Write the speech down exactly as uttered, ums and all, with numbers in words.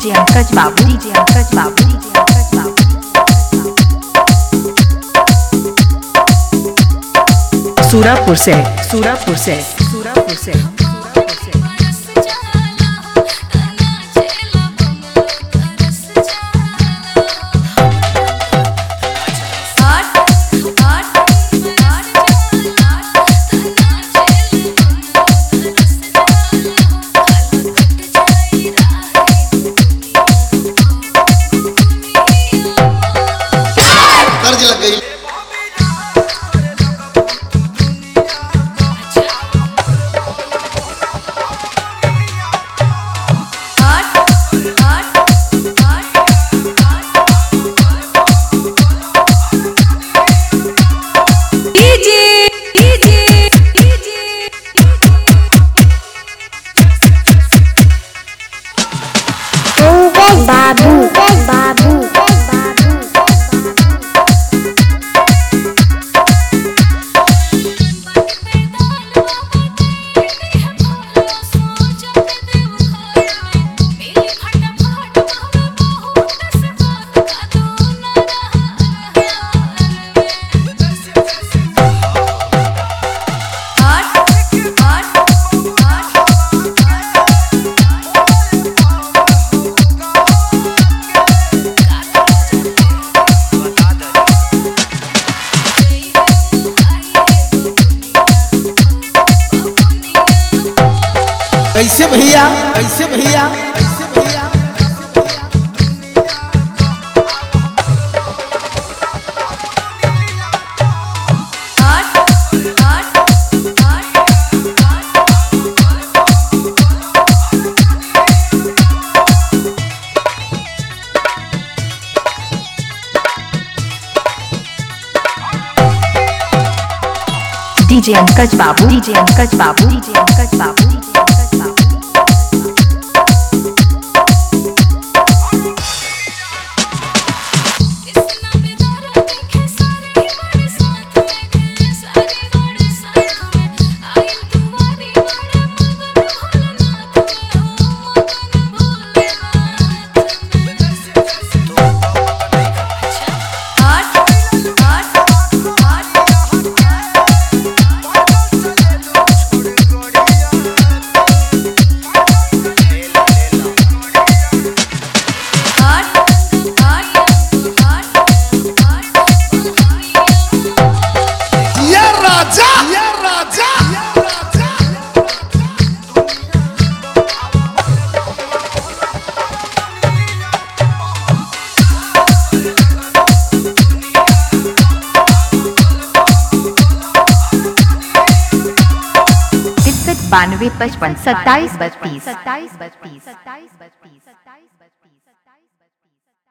DJ अंकज बाबू DJ अंकज बाबू डीजे अंकज बाबू सूरापुर से सूरापुर से सूरापुर से कर्ज लग गई। बाबू बाबू कैसे भैया कैसे भैया कैसे भैया डीजे अंकज बाबू डीजे अंकज बाबू डीजे अंकज बाबू डीजे अंकज बाबू बानवे पचपन सत्ताईस बत्तीस सत्ताईस बत्तीस सत्ताईस बत्तीस सत्ताईस